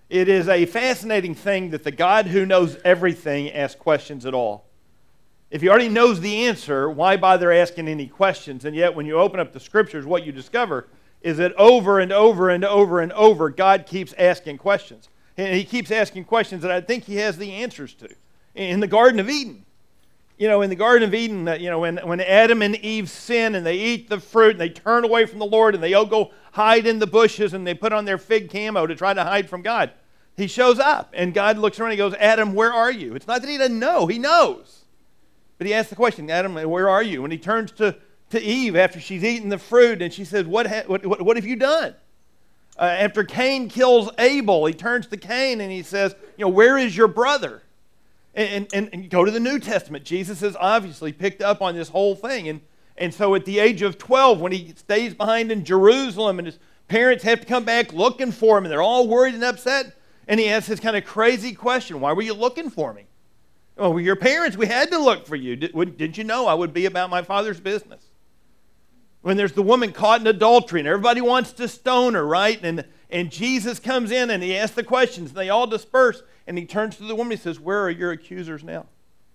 It is a fascinating thing that the God who knows everything asks questions at all. If he already knows the answer, why bother asking any questions? And yet when you open up the Scriptures, what you discover is that over and over and over and over, God keeps asking questions. And he keeps asking questions that I think he has the answers to. In the Garden of Eden, in the Garden of Eden, when Adam and Eve sin and they eat the fruit and they turn away from the Lord and they all go hide in the bushes and they put on their fig camo to try to hide from God, he shows up and God looks around and he goes, Adam, where are you? It's not that he doesn't know, he knows. But he asks the question, Adam, where are you? And he turns to Eve after she's eaten the fruit and she says, what have you done? After Cain kills Abel, he turns to Cain and he says, where is your brother? And you go to the New Testament. Jesus has obviously picked up on this whole thing. And so at the age of 12, when he stays behind in Jerusalem and his parents have to come back looking for him and they're all worried and upset, and he asks this kind of crazy question, why were you looking for me? Oh, well, your parents, we had to look for you. Didn't you know I would be about my Father's business? When there's the woman caught in adultery and everybody wants to stone her, right? And Jesus comes in and he asks the questions and they all disperse. And he turns to the woman and he says, where are your accusers now?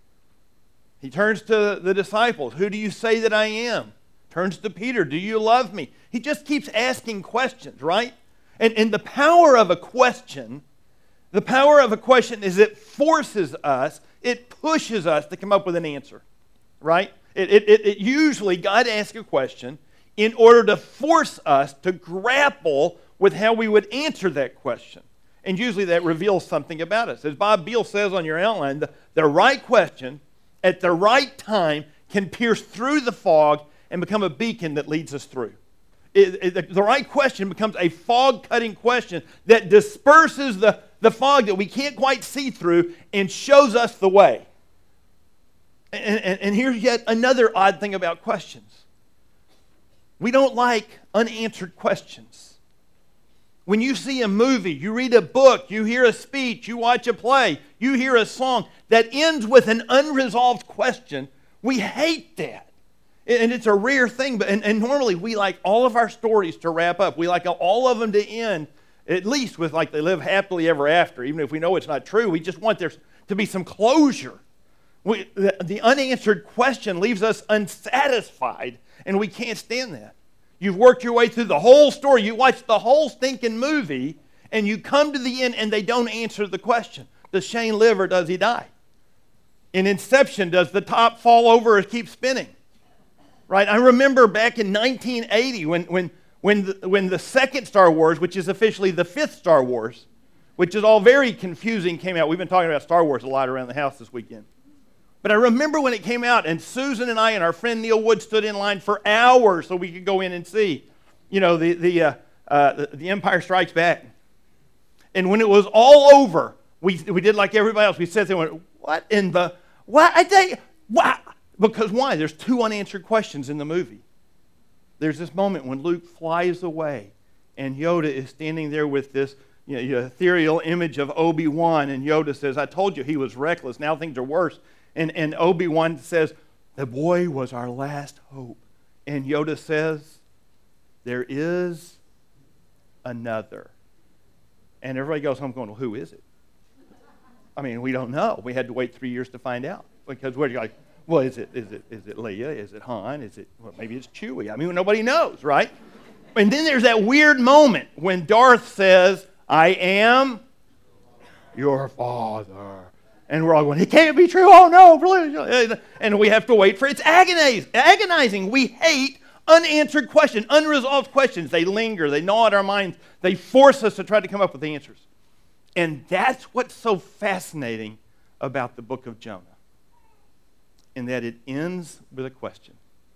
He turns to the disciples, who do you say that I am? Turns to Peter, do you love me? He just keeps asking questions, right? And the power of a question is it forces us, it pushes us to come up with an answer, right? It usually, God asks a question in order to force us to grapple with how we would answer that question. And usually that reveals something about us. As Bob Beal says on your outline, the right question at the right time can pierce through the fog and become a beacon that leads us through. The right question becomes a fog-cutting question that disperses the fog that we can't quite see through and shows us the way. And here's yet another odd thing about questions. We don't like unanswered questions. When you see a movie, you read a book, you hear a speech, you watch a play, you hear a song that ends with an unresolved question, we hate that. And it's a rare thing, and normally we like all of our stories to wrap up. We like all of them to end, at least with like they live happily ever after. Even if we know it's not true, we just want there to be some closure. The unanswered question leaves us unsatisfied, and we can't stand that. You've worked your way through the whole story. You watched the whole stinking movie, and you come to the end, and they don't answer the question. Does Shane live or does he die? In Inception, does the top fall over or keep spinning? Right? I remember back in 1980 when the second Star Wars, which is officially the fifth Star Wars, which is all very confusing, came out. We've been talking about Star Wars a lot around the house this weekend. But I remember when it came out, and Susan and I and our friend Neil Wood stood in line for hours so we could go in and see, the Empire Strikes Back. And when it was all over, we did like everybody else. We sat there and went, what in the, what? I tell you, what? Because why? There's two unanswered questions in the movie. There's this moment when Luke flies away, and Yoda is standing there with this ethereal image of Obi-Wan, and Yoda says, I told you he was reckless. Now things are worse. And Obi-Wan says, the boy was our last hope. And Yoda says, there is another. And everybody goes home going, well, who is it? I mean, we don't know. We had to wait 3 years to find out. Because we're like, well, is it Leia? Is it Han? Maybe it's Chewie? I mean, nobody knows, right? And then there's that weird moment when Darth says, I am your father. And we're all going, it can't be true. Oh, no, please. And we have to wait for it. It's agonizing. We hate unanswered questions, unresolved questions. They linger. They gnaw at our minds. They force us to try to come up with answers. And that's what's so fascinating about the book of Jonah, in that it ends with a question.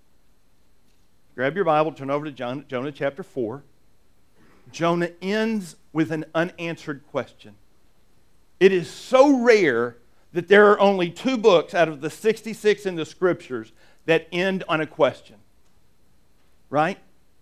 Grab your Bible, turn over to Jonah chapter 4. Jonah ends with an unanswered question. It is so rare that there are only 2 books out of the 66 in the Scriptures that end on a question. Right?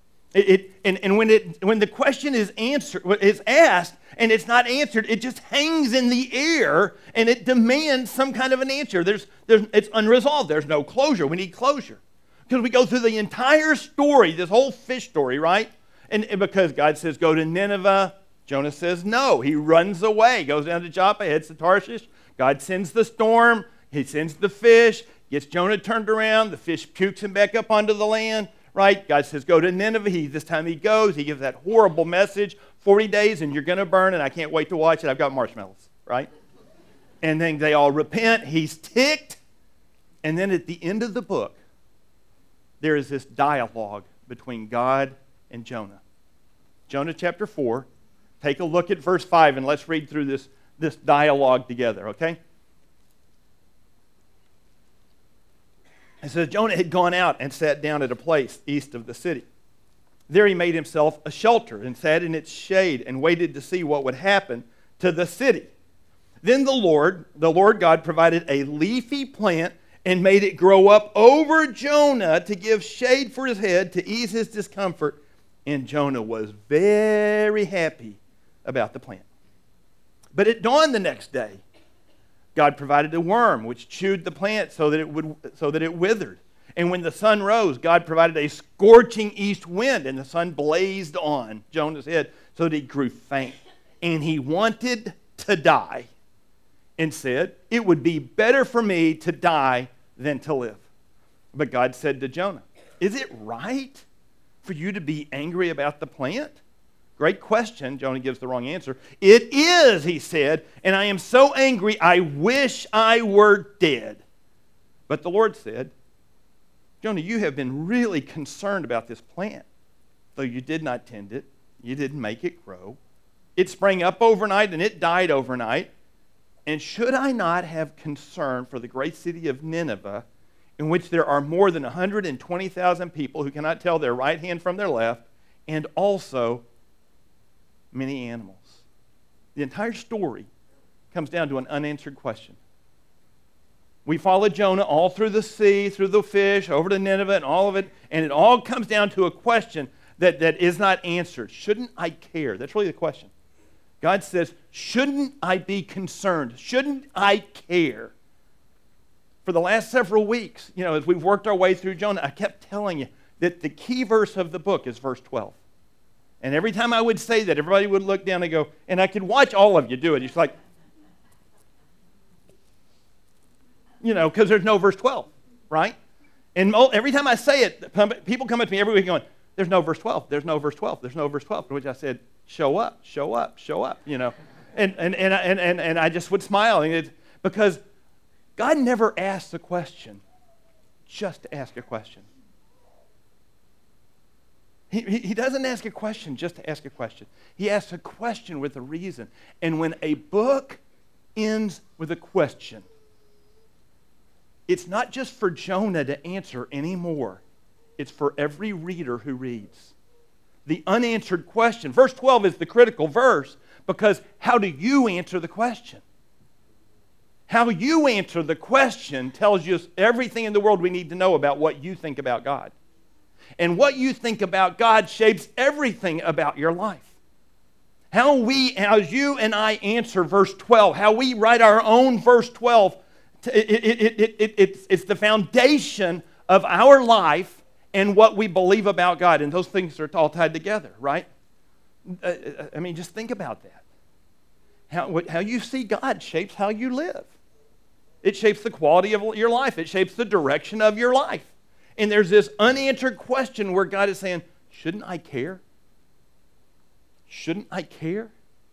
And when the question is asked and it's not answered, it just hangs in the air and it demands some kind of an answer. It's unresolved. There's no closure. We need closure. Because we go through the entire story, this whole fish story, right? And because God says, go to Nineveh, Jonah says no. He runs away, goes down to Joppa, heads to Tarshish. God sends the storm. He sends the fish, gets Jonah turned around. The fish pukes him back up onto the land, right? God says, go to Nineveh. This time he goes. He gives that horrible message, 40 days and you're going to burn, and I can't wait to watch it. I've got marshmallows, right? And then they all repent. He's ticked. And then at the end of the book, there is this dialogue between God and Jonah. Jonah chapter 4. Take a look at verse 5 and let's read through this dialogue together, okay? It says, Jonah had gone out and sat down at a place east of the city. There he made himself a shelter and sat in its shade and waited to see what would happen to the city. Then the Lord God, provided a leafy plant and made it grow up over Jonah to give shade for his head, to ease his discomfort. And Jonah was very happy about the plant. But at dawn the next day, God provided a worm which chewed the plant so that it withered. And when the sun rose, God provided a scorching east wind, and the sun blazed on Jonah's head so that he grew faint. And he wanted to die and said, it would be better for me to die than to live. But God said to Jonah, is it right for you to be angry about the plant? Great question. Jonah gives the wrong answer. It is, he said, and I am so angry, I wish I were dead. But the Lord said, Jonah, you have been really concerned about this plant. Though you did not tend it, you didn't make it grow. It sprang up overnight and it died overnight. And should I not have concern for the great city of Nineveh, in which there are more than 120,000 people who cannot tell their right hand from their left, and also many animals? The entire story comes down to an unanswered question. We follow Jonah all through the sea, through the fish, over to Nineveh, and all of it, and it all comes down to a question that is not answered. Shouldn't I care? That's really the question. God says, shouldn't I be concerned? Shouldn't I care? For the last several weeks, as we've worked our way through Jonah, I kept telling you that the key verse of the book is verse 12. And every time I would say that, everybody would look down and go, and I could watch all of you do it. It's like, because there's no verse 12, right? And every time I say it, people come up to me every week going, there's no verse 12, there's no verse 12, there's no verse 12, to which I said, show up, show up, show up, And I just would smile, because God never asks a question just to ask a question. He doesn't ask a question just to ask a question. He asks a question with a reason. And when a book ends with a question, it's not just for Jonah to answer anymore. It's for every reader who reads. The unanswered question. Verse 12 is the critical verse, because how do you answer the question? How you answer the question tells you everything in the world we need to know about what you think about God. And what you think about God shapes everything about your life. How you and I answer verse 12, how we write our own verse 12, it's the foundation of our life and what we believe about God. And those things are all tied together, right? Just think about that. How you see God shapes how you live. It shapes the quality of your life. It shapes the direction of your life. And there's this unanswered question where God is saying, shouldn't I care? Shouldn't I care?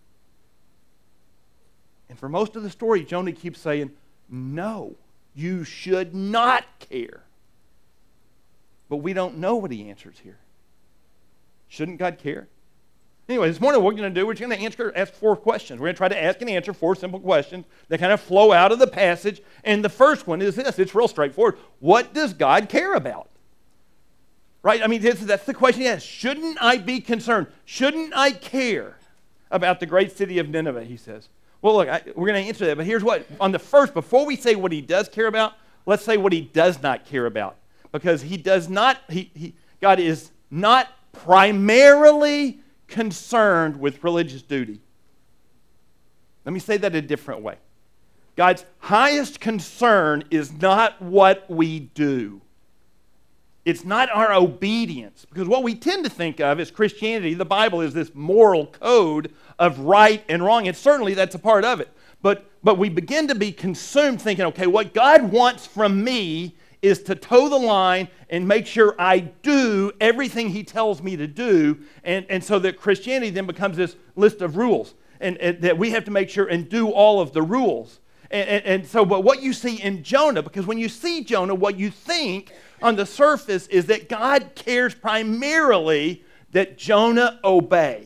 And for most of the story, Jonah keeps saying, no, you should not care. But we don't know what he answers here. Shouldn't God care? Anyway, this morning what we're going to do, we're going to ask 4 questions. We're going to try to ask and answer 4 simple questions that kind of flow out of the passage. And the first one is this. It's real straightforward. What does God care about? Right? That's the question he asks. Shouldn't I be concerned? Shouldn't I care about the great city of Nineveh, he says. Well, look, we're going to answer that. But here's what. On the first, before we say what he does care about, let's say what he does not care about. Because he does not, God is not primarily concerned with religious duty. Let me say that a different way. God's highest concern is not what we do. It's not our obedience. Because what we tend to think of is Christianity, the Bible, is this moral code of right and wrong. And certainly that's a part of it. But we begin to be consumed thinking, okay, what God wants from me is to toe the line and make sure I do everything he tells me to do. And so that Christianity then becomes this list of rules. And that we have to make sure and do all of the rules. And so, but what you see in Jonah, because when you see Jonah, what you think on the surface is that God cares primarily that Jonah obey.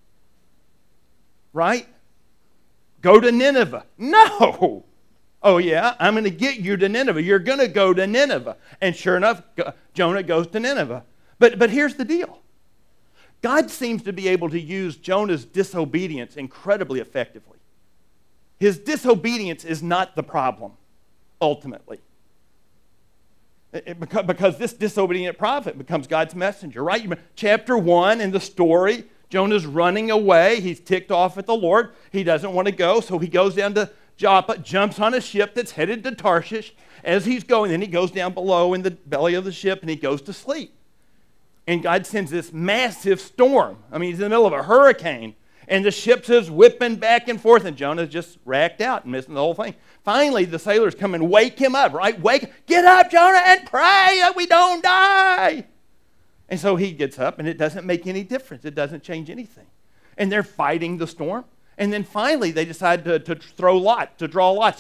Right? Go to Nineveh. No! Oh yeah, I'm going to get you to Nineveh. You're going to go to Nineveh. And sure enough, Jonah goes to Nineveh. But here's the deal. God seems to be able to use Jonah's disobedience incredibly effectively. His disobedience is not the problem, ultimately. Because this disobedient prophet becomes God's messenger, right? Chapter 1 in the story, Jonah's running away. He's ticked off at the Lord. He doesn't want to go, so he goes down to Joppa, jumps on a ship that's headed to Tarshish. As he's going, then he goes down below in the belly of the ship and he goes to sleep. And God sends this massive storm. I mean, he's in the middle of a hurricane. And the ship's just whipping back and forth, and Jonah's just racked out and missing the whole thing. Finally, the sailors come and wake him up, right? Get up, Jonah, and pray that we don't die. And so he gets up, and it doesn't make any difference. It doesn't change anything. And they're fighting the storm. And then finally, they decide to draw lots, to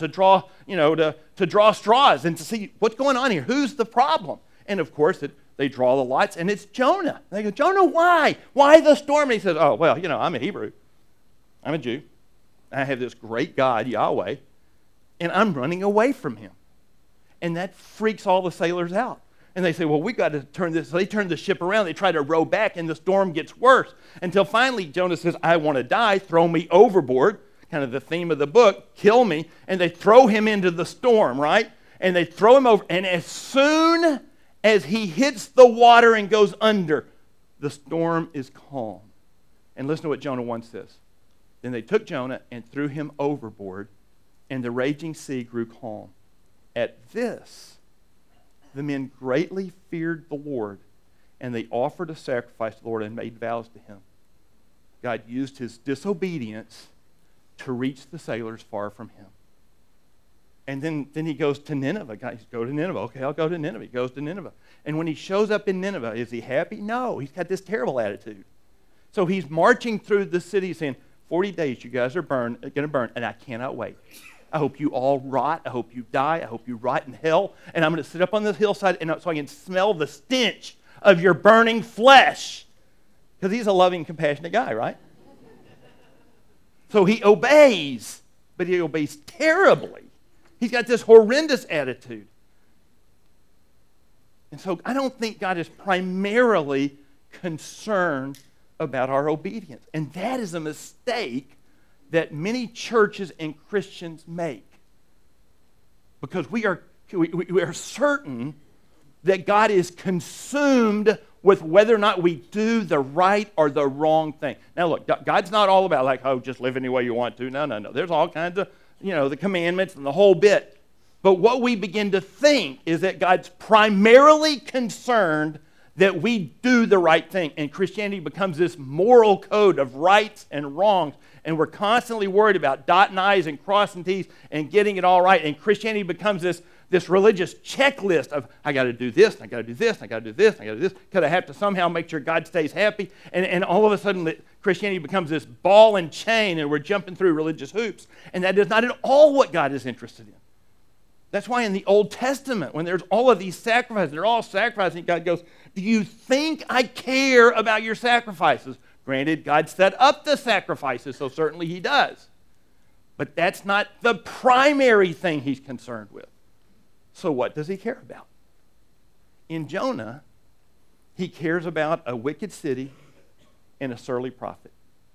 draw straws and to see what's going on here. Who's the problem? And of course, they draw the lots, and it's Jonah. They go, Jonah, why? Why the storm? And he says, oh, well, I'm a Hebrew. I'm a Jew. I have this great God, Yahweh, and I'm running away from him. And that freaks all the sailors out. And they say, well, we got to turn this. So they turn the ship around. They try to row back, and the storm gets worse. Until finally, Jonah says, I want to die. Throw me overboard. Kind of the theme of the book. Kill me. And they throw him into the storm, right? And they throw him over. And as soon as he hits the water and goes under, the storm is calm. And listen to what Jonah 1 says. Then they took Jonah and threw him overboard, and the raging sea grew calm. At this, the men greatly feared the Lord, and they offered a sacrifice to the Lord and made vows to him. God used his disobedience to reach the sailors far from him. And then he goes to Nineveh. Guys, go to Nineveh. Okay, I'll go to Nineveh. He goes to Nineveh. And when he shows up in Nineveh, is he happy? No, he's got this terrible attitude. So he's marching through the city saying, 40 days you guys are going to burn, and I cannot wait. I hope you all rot. I hope you die. I hope you rot in hell. And I'm going to sit up on this hillside so I can smell the stench of your burning flesh. Because he's a loving, compassionate guy, right? So he obeys, but he obeys terribly. He's got this horrendous attitude. And so I don't think God is primarily concerned about our obedience. And that is a mistake that many churches and Christians make. Because we are certain that God is consumed with whether or not we do the right or the wrong thing. Now look, God's not all about like, oh, just live any way you want to. No. There's all kinds of, the commandments and the whole bit. But what we begin to think is that God's primarily concerned that we do the right thing. And Christianity becomes this moral code of rights and wrongs. And we're constantly worried about dotting I's and crossing T's and getting it all right. And Christianity becomes this religious checklist of, I got to do this, and I got to do this, and I got to do this, and I got to do this, because I have to somehow make sure God stays happy. And all of a sudden, Christianity becomes this ball and chain, and we're jumping through religious hoops. And that is not at all what God is interested in. That's why in the Old Testament, when there's all of these sacrifices, they're all sacrificing, God goes, do you think I care about your sacrifices? Granted, God set up the sacrifices, so certainly he does. But that's not the primary thing he's concerned with. So what does he care about? In Jonah, he cares about a wicked city and a surly prophet.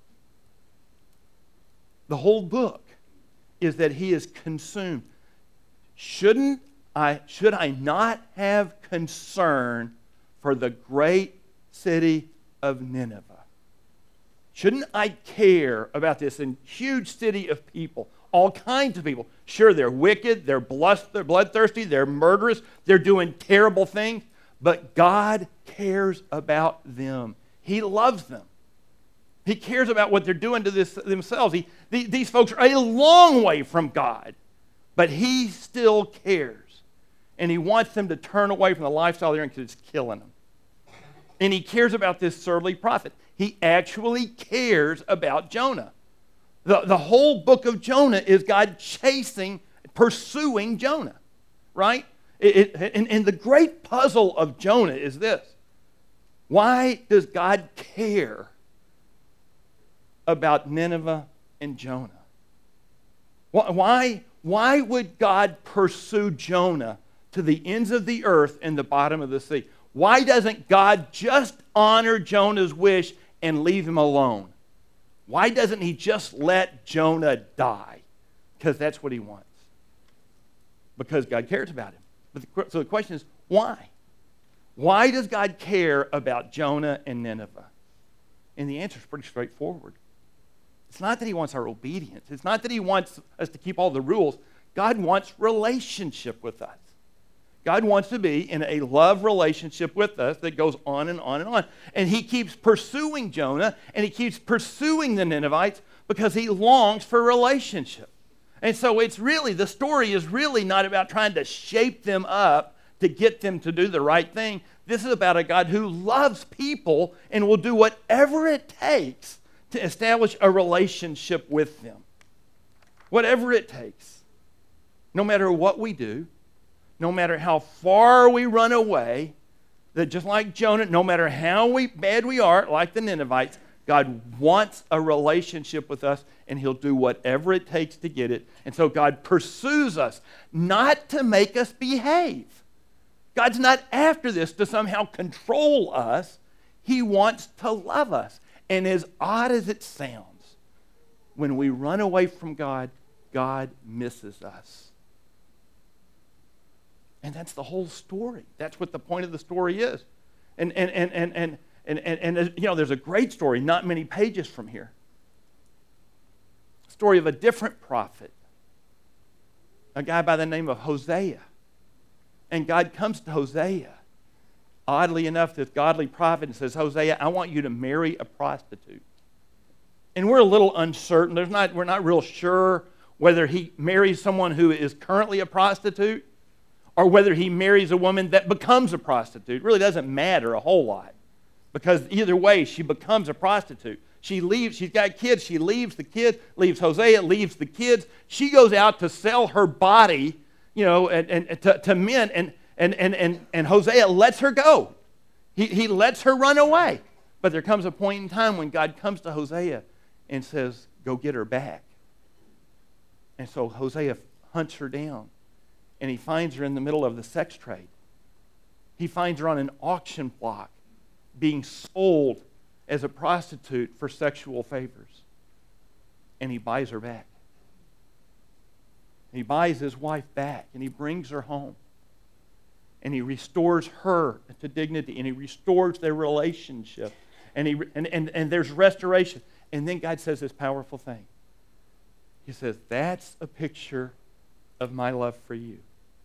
The whole book is that he is consumed. Should I not have concern for the great city of Nineveh? Shouldn't I care about this huge city of people, all kinds of people? Sure, they're wicked, they're bloodthirsty, they're murderous, they're doing terrible things, but God cares about them. He loves them. He cares about what they're doing to themselves. These folks are a long way from God, but He still cares. And He wants them to turn away from the lifestyle they're in because it's killing them. And He cares about this surly prophet. He actually cares about Jonah. The whole book of Jonah is God pursuing Jonah, right? And the great puzzle of Jonah is this. Why does God care about Nineveh and Jonah? Why would God pursue Jonah to the ends of the earth and the bottom of the sea? Why doesn't God just honor Jonah's wish and leave him alone? Why doesn't He just let Jonah die? Because that's what He wants. Because God cares about him. So the question is, why? Why does God care about Jonah and Nineveh? And the answer is pretty straightforward. It's not that He wants our obedience. It's not that He wants us to keep all the rules. God wants relationship with us. God wants to be in a love relationship with us that goes on and on and on. And He keeps pursuing Jonah, and He keeps pursuing the Ninevites because He longs for relationship. And so the story is really not about trying to shape them up to get them to do the right thing. This is about a God who loves people and will do whatever it takes to establish a relationship with them. Whatever it takes. No matter what we do, no matter how far we run away, that just like Jonah, no matter how bad we are, like the Ninevites, God wants a relationship with us, and He'll do whatever it takes to get it. And so God pursues us, not to make us behave. God's not after this to somehow control us. He wants to love us. And as odd as it sounds, when we run away from God, God misses us. And that's the whole story. That's what the point of the story is. And there's a great story not many pages from here. Story of a different prophet. A guy by the name of Hosea. And God comes to Hosea. Oddly enough, this godly prophet says, Hosea, I want you to marry a prostitute. And we're a little uncertain. We're not real sure whether he marries someone who is currently a prostitute or whether he marries a woman that becomes a prostitute. It really doesn't matter a whole lot. Because either way, she becomes a prostitute. She leaves, she's got kids, she leaves the kids, leaves Hosea, leaves the kids. She goes out to sell her body, to men, and Hosea lets her go. He lets her run away. But there comes a point in time when God comes to Hosea and says, go get her back. And so Hosea hunts her down, and he finds her in the middle of the sex trade. He finds her on an auction block being sold as a prostitute for sexual favors. And he buys her back. He buys his wife back, and he brings her home. And he restores her to dignity, and he restores their relationship. And there's restoration. And then God says this powerful thing. He says, that's a picture of my love for you.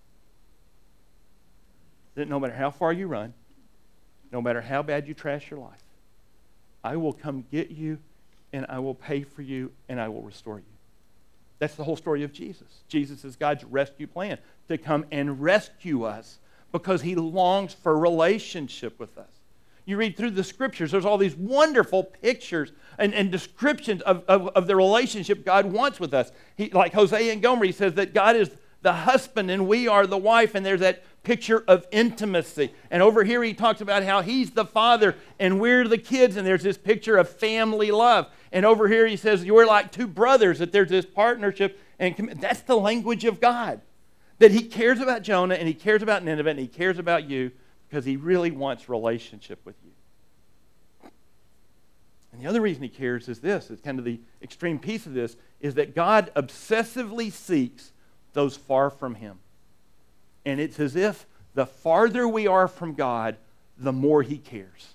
That no matter how far you run, no matter how bad you trash your life, I will come get you, and I will pay for you, and I will restore you. That's the whole story of Jesus. Jesus is God's rescue plan, to come and rescue us because he longs for relationship with us. You read through the scriptures, there's all these wonderful pictures and descriptions of the relationship God wants with us. Like Hosea and Gomer, he says that God is the husband and we are the wife, and there's that picture of intimacy. And over here he talks about how he's the father and we're the kids, and there's this picture of family love. And over here he says you're like two brothers, that there's this partnership. And that's the language of God. That he cares about Jonah, and he cares about Nineveh, and he cares about you because he really wants relationship with you. And the other reason he cares is this, it's kind of the extreme piece of this, is that God obsessively seeks those far from him. And it's as if the farther we are from God, the more he cares.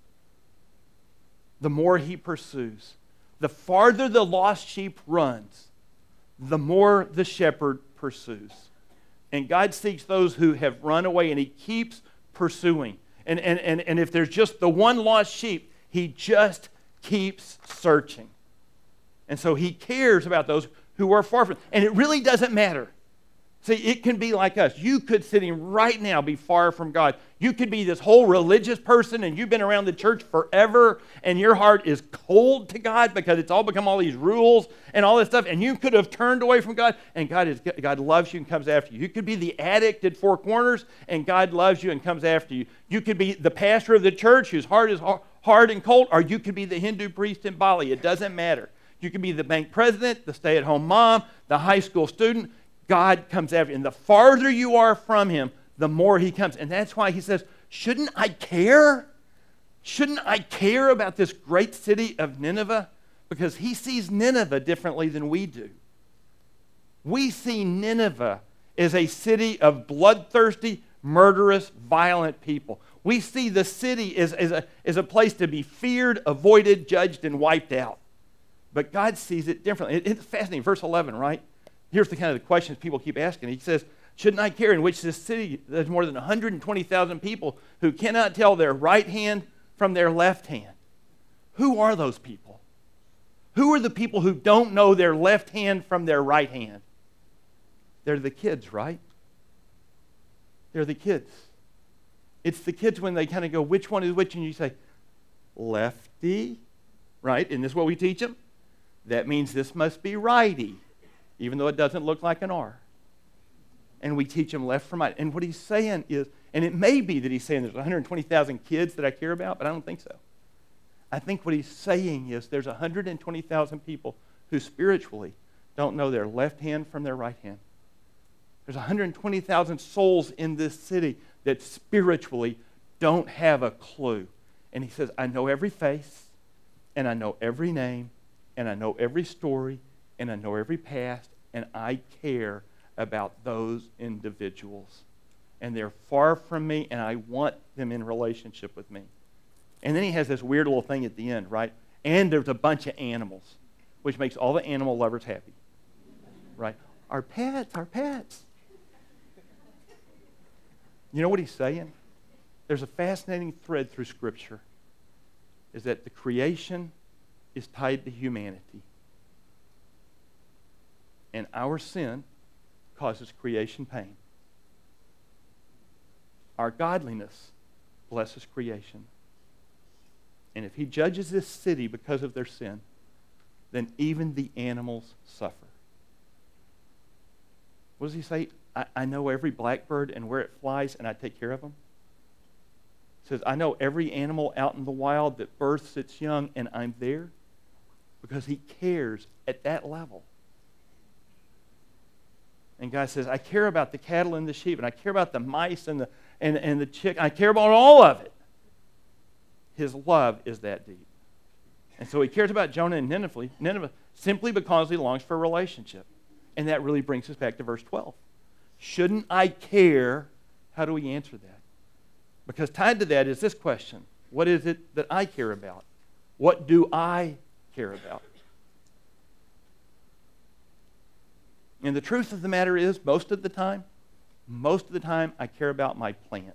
The more he pursues. The farther the lost sheep runs, the more the shepherd pursues. And God seeks those who have run away, and he keeps pursuing. And if there's just the one lost sheep, he just keeps searching. And so he cares about those who are far from him. And it really doesn't matter. See, it can be like us. You could, sitting right now, be far from God. You could be this whole religious person, and you've been around the church forever, and your heart is cold to God because it's all become all these rules and all this stuff, and you could have turned away from God, and God loves you and comes after you. You could be the addict at Four Corners, and God loves you and comes after you. You could be the pastor of the church whose heart is hard and cold, or you could be the Hindu priest in Bali. It doesn't matter. You could be the bank president, the stay-at-home mom, the high school student. God comes after you. And the farther you are from him, the more he comes. And that's why he says, shouldn't I care? Shouldn't I care about this great city of Nineveh? Because he sees Nineveh differently than we do. We see Nineveh as a city of bloodthirsty, murderous, violent people. We see the city as a place to be feared, avoided, judged, and wiped out. But God sees it differently. It's fascinating. Verse 11, right? Here's the kind of the questions people keep asking. He says, shouldn't I care in which this city, there's more than 120,000 people who cannot tell their right hand from their left hand? Who are those people? Who are the people who don't know their left hand from their right hand? They're the kids, right? They're the kids. It's the kids when they kind of go, which one is which? And you say, lefty, right? Isn't this what we teach them? That means this must be righty, even though it doesn't look like an R. And we teach them left from right. And what he's saying is, and it may be that he's saying there's 120,000 kids that I care about, but I don't think so. I think what he's saying is there's 120,000 people who spiritually don't know their left hand from their right hand. There's 120,000 souls in this city that spiritually don't have a clue. And he says, I know every face, and I know every name, and I know every story, and I know every past, and I care about those individuals. And they're far from me, and I want them in relationship with me. And then he has this weird little thing at the end, right? And there's a bunch of animals, which makes all the animal lovers happy, right? Our pets, our pets. You know what he's saying? There's a fascinating thread through Scripture, is that the creation is tied to humanity. And our sin causes creation pain. Our godliness blesses creation. And if he judges this city because of their sin, then even the animals suffer. What does he say? I know every blackbird and where it flies, and I take care of them. He says, I know every animal out in the wild that births its young, and I'm there because he cares at that level. And God says, I care about the cattle and the sheep, and I care about the mice and the chick. I care about all of it. His love is that deep. And so he cares about Jonah and Nineveh simply because he longs for a relationship. And that really brings us back to verse 12. Shouldn't I care? How do we answer that? Because tied to that is this question. What is it that I care about? What do I care about? And the truth of the matter is, most of the time, I care about my plant.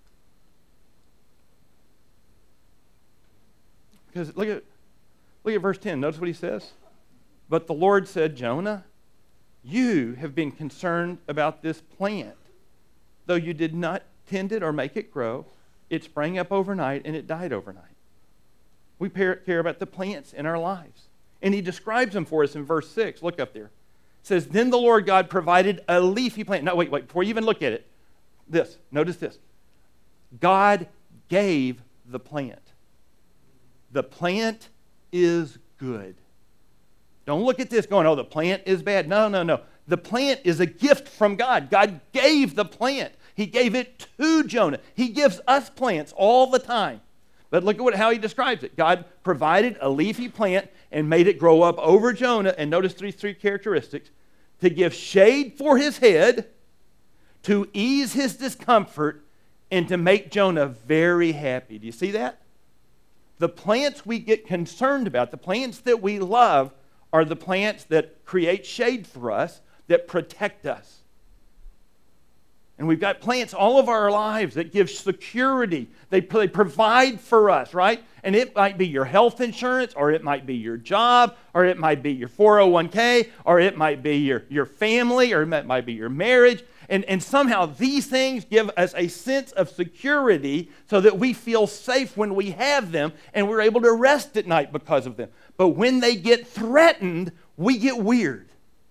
Because look at verse 10. Notice what he says. But the Lord said, Jonah, you have been concerned about this plant. Though you did not tend it or make it grow, it sprang up overnight and it died overnight. We care about the plants in our lives. And he describes them for us in verse 6. Look up there. It says, then the Lord God provided a leafy plant. No, wait, before you even look at it. Notice this. God gave the plant. The plant is good. Don't look at this going, oh, the plant is bad. No. The plant is a gift from God. God gave the plant. He gave it to Jonah. He gives us plants all the time. But look at how he describes it. God provided a leafy plant and made it grow up over Jonah. And notice three characteristics. To give shade for his head, to ease his discomfort, and to make Jonah very happy. Do you see that? The plants we get concerned about, the plants that we love, are the plants that create shade for us, that protect us. And we've got plants all of our lives that give security. They provide for us, right? And it might be your health insurance, or it might be your job, or it might be your 401k, or it might be your family, or it might be your marriage. And somehow these things give us a sense of security so that we feel safe when we have them, and we're able to rest at night because of them. But when they get threatened, we get weird,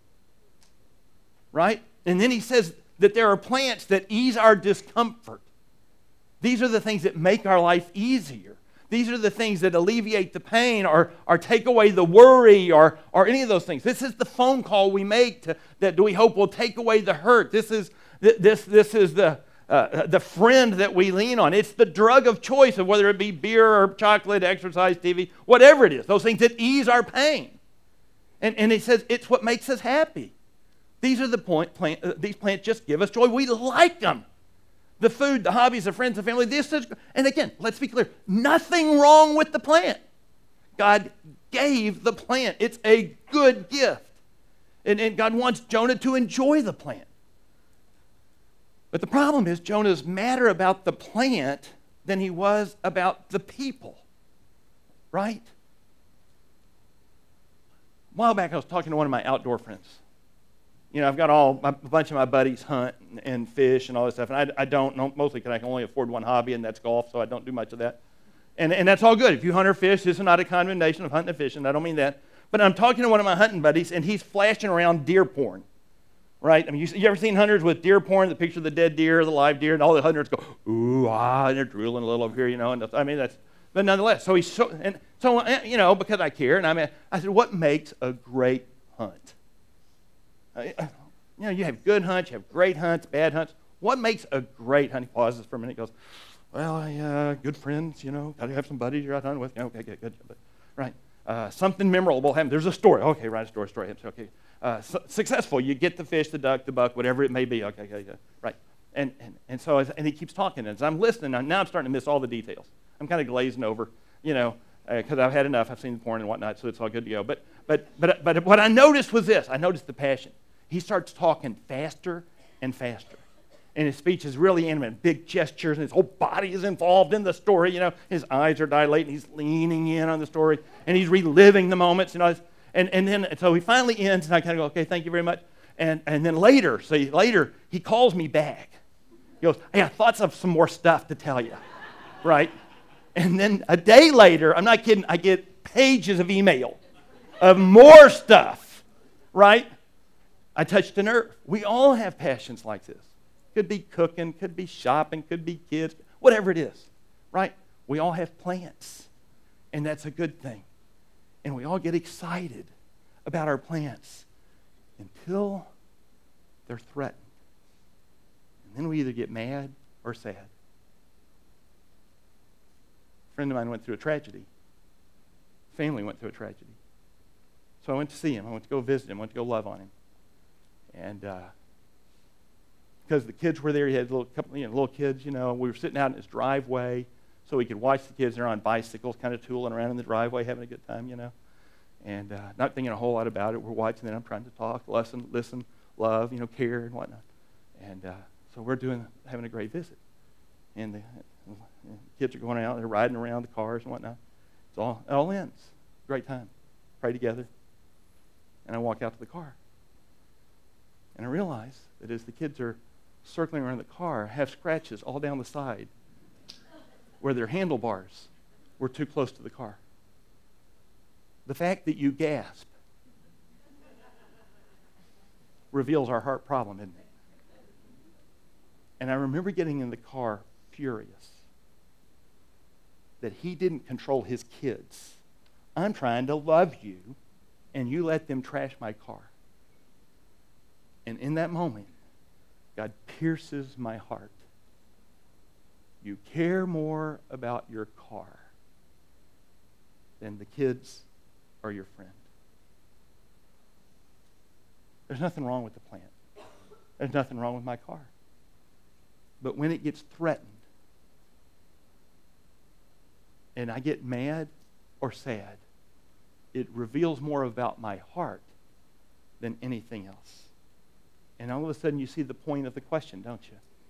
right? And then he says that there are plants that ease our discomfort. These are the things that make our life easier. These are the things that alleviate the pain or take away the worry or any of those things. This is the phone call we make that we hope will take away the hurt. This is the friend that we lean on. It's the drug of choice of whether it be beer or chocolate, exercise, TV, whatever it is. Those things that ease our pain. And he says it's what makes us happy. These are these plants just give us joy. We like them. The food, the hobbies, the friends, the family. And again, let's be clear. Nothing wrong with the plant. God gave the plant. It's a good gift. And God wants Jonah to enjoy the plant. But the problem is Jonah's madder about the plant than he was about the people. Right? A while back I was talking to one of my outdoor friends. You know, I've got a bunch of my buddies hunt and fish and all this stuff, and I don't, mostly because I can only afford one hobby, and that's golf, so I don't do much of that. And that's all good. If you hunt or fish, this is not a condemnation of hunting and fishing. I don't mean that. But I'm talking to one of my hunting buddies, and he's flashing around deer porn, right? I mean, you ever seen hunters with deer porn, the picture of the dead deer, the live deer, and all the hunters go, ooh, ah, and they're drooling a little over here, you know. And I mean, but nonetheless, so you know, because I care, and I said, what makes a great hunt? You know, you have good hunts, you have great hunts, bad hunts. What makes a great hunt? He pauses for a minute, goes, well, good friends, you know, got to have some buddies you're out hunting with. Okay, good. Right. Something memorable happened. There's a story. Okay, write a story. Okay. Successful. You get the fish, the duck, the buck, whatever it may be. Okay. Right. And so he keeps talking. And as I'm listening, now I'm starting to miss all the details. I'm kind of glazing over, you know, because I've had enough. I've seen the porn and whatnot, so it's all good to go. But what I noticed was this. I noticed the passion. He starts talking faster and faster. And his speech is really animated, big gestures, and his whole body is involved in the story. You know, his eyes are dilating, he's leaning in on the story, and he's reliving the moments. You know, and then so he finally ends, and I kind of go, okay, thank you very much. And then later, he calls me back. He goes, hey, I thought of some more stuff to tell you, right? And then a day later, I'm not kidding, I get pages of email of more stuff, right? I touched a nerve. We all have passions like this. Could be cooking, could be shopping, could be kids, whatever it is, right? We all have plants, and that's a good thing. And we all get excited about our plants until they're threatened. And then we either get mad or sad. A friend of mine went through a tragedy. Family went through a tragedy. So I went to see him. I went to go visit him. I went to go love on him. And because the kids were there, he had little kids, you know. We were sitting out in his driveway so we could watch the kids. They're on bicycles, kind of tooling around in the driveway, having a good time, you know. And not thinking a whole lot about it. We're watching it. I'm trying to talk, listen, love, you know, care and whatnot. And so we're having a great visit. And the kids are going out. They're riding around the cars and whatnot. It all ends. Great time. Pray together. And I walk out to the car. And I realize that as the kids are circling around the car, I have scratches all down the side where their handlebars were too close to the car. The fact that you gasp reveals our heart problem, isn't it? And I remember getting in the car furious that he didn't control his kids. I'm trying to love you, and you let them trash my car. And in that moment, God pierces my heart. You care more about your car than the kids or your friend. There's nothing wrong with the plant. There's nothing wrong with my car. But when it gets threatened, and I get mad or sad, it reveals more about my heart than anything else. And all of a sudden you see the point of the question, don't you?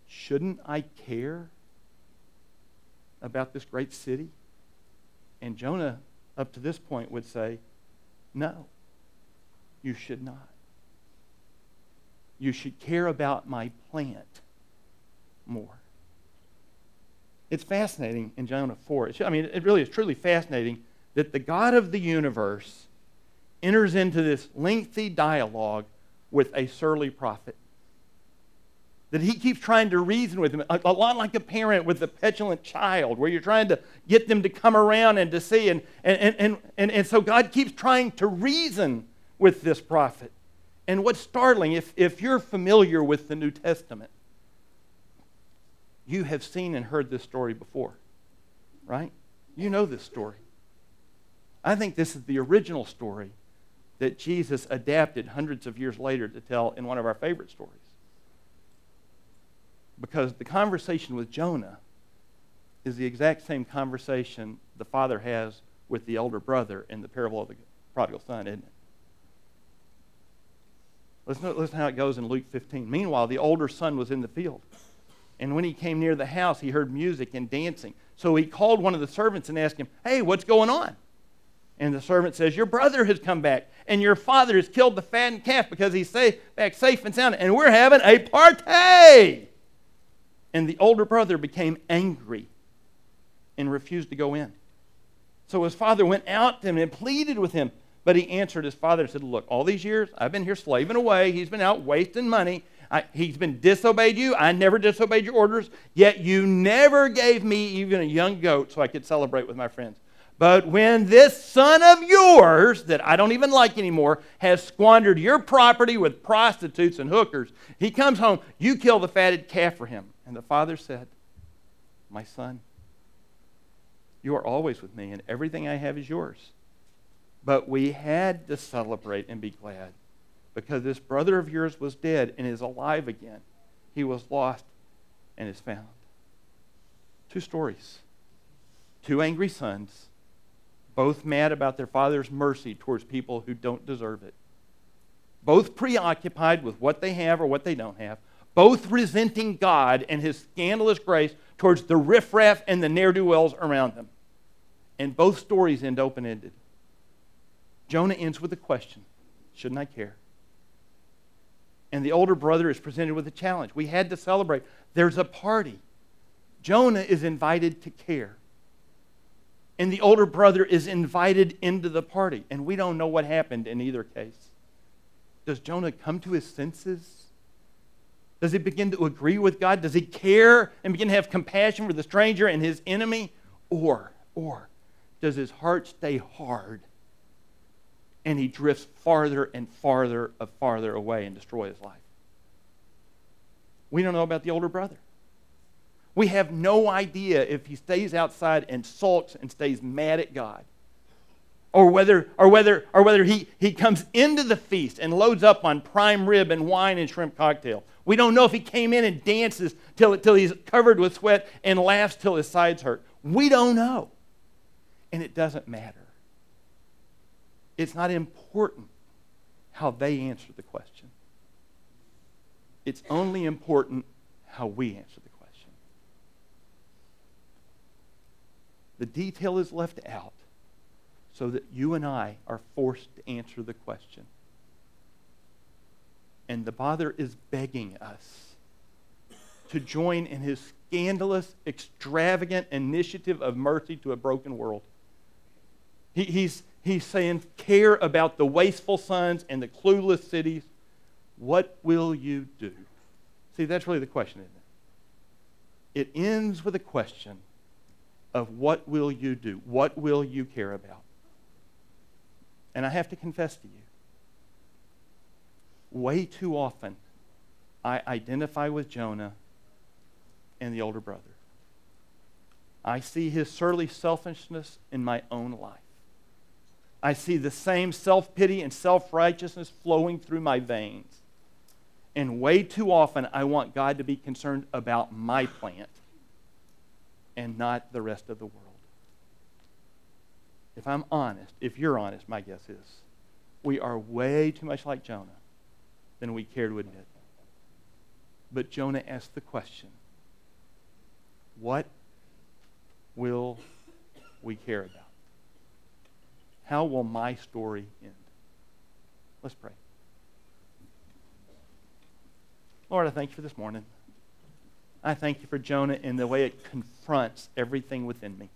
shouldn't I care about this great city? And Jonah, up to this point, would say, no, you should not. You should care about my plant more. It's fascinating in Jonah 4. It really is truly fascinating that the God of the universe enters into this lengthy dialogue with a surly prophet. That he keeps trying to reason with him, a lot like a parent with a petulant child, where you're trying to get them to come around and to see. And so God keeps trying to reason with this prophet. And what's startling, if you're familiar with the New Testament, you have seen and heard this story before, right? You know this story. I think this is the original story that Jesus adapted hundreds of years later to tell in one of our favorite stories. Because the conversation with Jonah is the exact same conversation the father has with the elder brother in the parable of the prodigal son, isn't it? Listen how it goes in Luke 15. Meanwhile, the older son was in the field. And when he came near the house, he heard music and dancing. So he called one of the servants and asked him, hey, what's going on? And the servant says, your brother has come back, and your father has killed the fattened calf because he's back safe and sound, and we're having a party. And the older brother became angry and refused to go in. So his father went out to him and pleaded with him. But he answered his father and said, look, all these years I've been here slaving away. He's been out wasting money. He's been disobeyed you. I never disobeyed your orders. Yet you never gave me even a young goat so I could celebrate with my friends. But when this son of yours, that I don't even like anymore, has squandered your property with prostitutes and hookers, he comes home, you kill the fatted calf for him. And the father said, my son, you are always with me, and everything I have is yours. But we had to celebrate and be glad, because this brother of yours was dead and is alive again. He was lost and is found. Two stories. Two angry sons, both mad about their father's mercy towards people who don't deserve it. Both preoccupied with what they have or what they don't have. Both resenting God and his scandalous grace towards the riffraff and the ne'er-do-wells around them. And both stories end open-ended. Jonah ends with a question, shouldn't I care? And the older brother is presented with a challenge. We had to celebrate. There's a party. Jonah is invited to care. And the older brother is invited into the party. And we don't know what happened in either case. Does Jonah come to his senses? Does he begin to agree with God? Does he care and begin to have compassion for the stranger and his enemy? Or does his heart stay hard and he drifts farther and farther away and destroy his life? We don't know about the older brother. We have no idea if he stays outside and sulks and stays mad at God. Or whether he comes into the feast and loads up on prime rib and wine and shrimp cocktail. We don't know if he came in and dances till he's covered with sweat and laughs till his sides hurt. We don't know. And it doesn't matter. It's not important how they answer the question. It's only important how we answer the question. The detail is left out so that you and I are forced to answer the question. And the Father is begging us to join in his scandalous, extravagant initiative of mercy to a broken world. He's saying, care about the wasteful sons and the clueless cities. What will you do? See, that's really the question, isn't it? It ends with a question of what will you do? What will you care about? And I have to confess to you, way too often I identify with Jonah and the older brother. I see his surly selfishness in my own life. I see the same self-pity and self-righteousness flowing through my veins. And way too often I want God to be concerned about my plant and not the rest of the world. If I'm honest, if you're honest, my guess is, we are way too much like Jonah than we care to admit. But Jonah asked the question, What will we care about? How will my story end? Let's pray. Lord, I thank you for this morning. I thank you for Jonah and the way it confronts everything within me.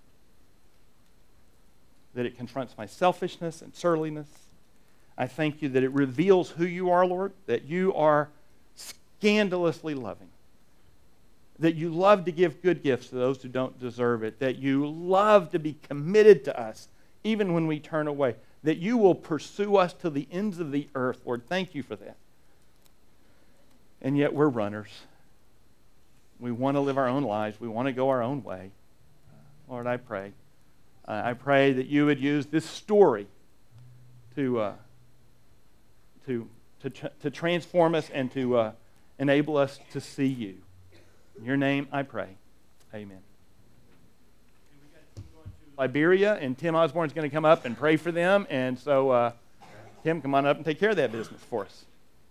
That it confronts my selfishness and surliness. I thank you that it reveals who you are, Lord, that you are scandalously loving, that you love to give good gifts to those who don't deserve it, that you love to be committed to us even when we turn away, that you will pursue us to the ends of the earth. Lord, thank you for that. And yet we're runners. We want to live our own lives. We want to go our own way. Lord, I pray. I pray that you would use this story to transform us and to enable us to see you. In your name I pray. Amen. Liberia, and Tim Osborne is going to come up and pray for them. And so, Tim, come on up and take care of that business for us.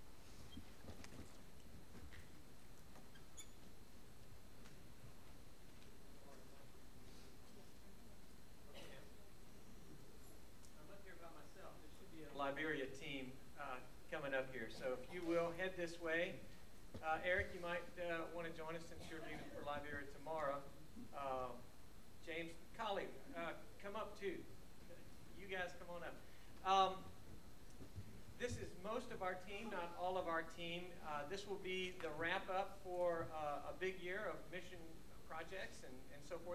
Liberia team coming up here. So if you will head this way. Eric, you might want to join us since you're leaving for Liberia tomorrow. James Colley, come up too. You guys come on up. This is most of our team, not all of our team. This will be the wrap up for a big year of mission projects and so forth.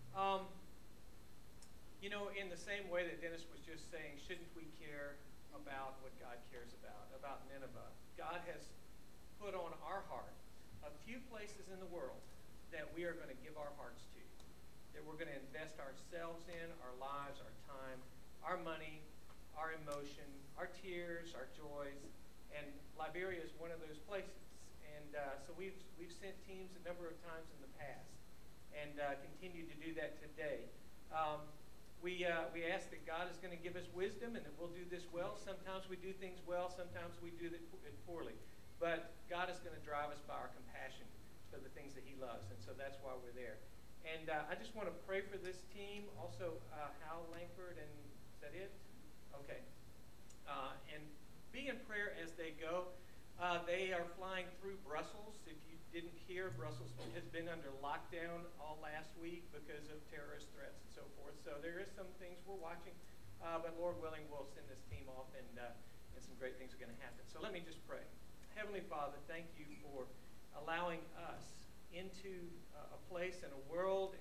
You know, in the same way that Dennis was just saying, shouldn't we care about what God cares about Nineveh? God has put on our heart a few places in the world that we are going to give our hearts to, that we're going to invest ourselves in, our lives, our time, our money, our emotion, our tears, our joys, and Liberia is one of those places. And so we've sent teams a number of times in the past and continue to do that today. We ask that God is going to give us wisdom and that we'll do this well. Sometimes we do things well, sometimes we do it poorly. But God is going to drive us by our compassion for the things that he loves, and so that's why we're there. And I just want to pray for this team. Also, Hal Langford, and is that it? Okay. And be in prayer as they go. They are flying through Brussels. If you didn't hear, Brussels has been under lockdown all last week because of terrorist threats and so forth. So there is some things we're watching, but Lord willing, we'll send this team off, and some great things are going to happen. So let me just pray. Heavenly Father, thank you for allowing us into a place and a world